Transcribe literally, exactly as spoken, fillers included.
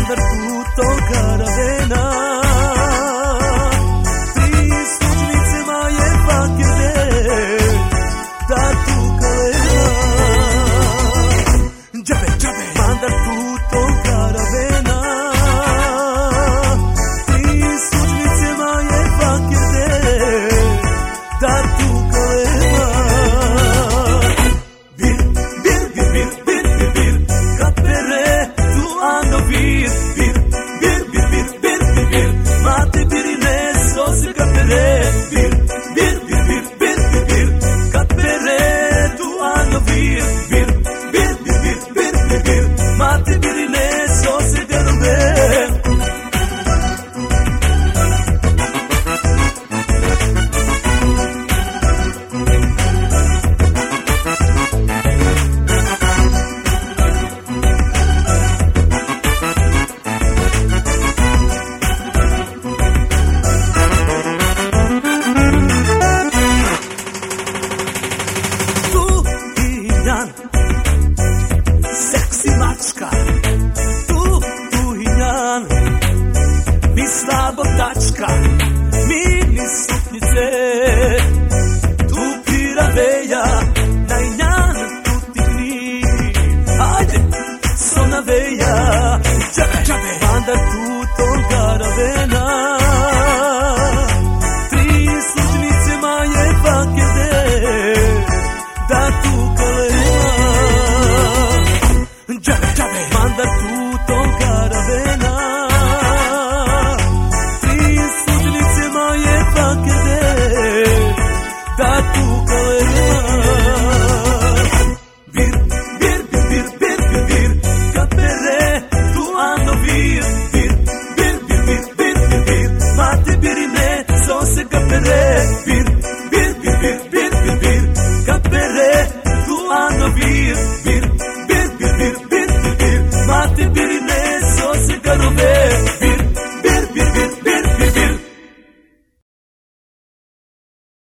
Mandar tutto caravena. Tri služnice moje pakete da tu kalena. Džabe, džabe. Mandar tutto caravena. Tri služnice moje pakete da tu kalena. Bir, bir, bir, bir, bir, bir, bir. Kapere tu hanno bir, bir, bir, bir, bir, bir, bir, bir. Mate birine sos kapere. Bir, bir, bir, bir, bir, bir, bir. Kapere tu hanno bir, bir, bir, bir, bir, bir, bir, bir. Mate birine sos kapere. Seksi mačka, tu, tu i njan, mi slabo tačka, mini suknjice, tu piraveja, na njan tutti gni, ajde, sona veja, džabe, džabe, mandar tutto caravena, tri služnice moje pakete, da tu kalena. Džabe, džabe, mandar tutto caravena. Tri služnice moje pakete da tu kalena. Bir, bir, bir, bir, bir, bir, bir. Kapere tu hanno bir, bir, bir, bir, bir, bir, bir, bir. Mate birine sos kapere. Bir, bir, bir, bir, bir, bir, bir. Kapere tu hanno bir, bir, bir, bir, bir, bir, bir, bir. Mate birine sos kapere.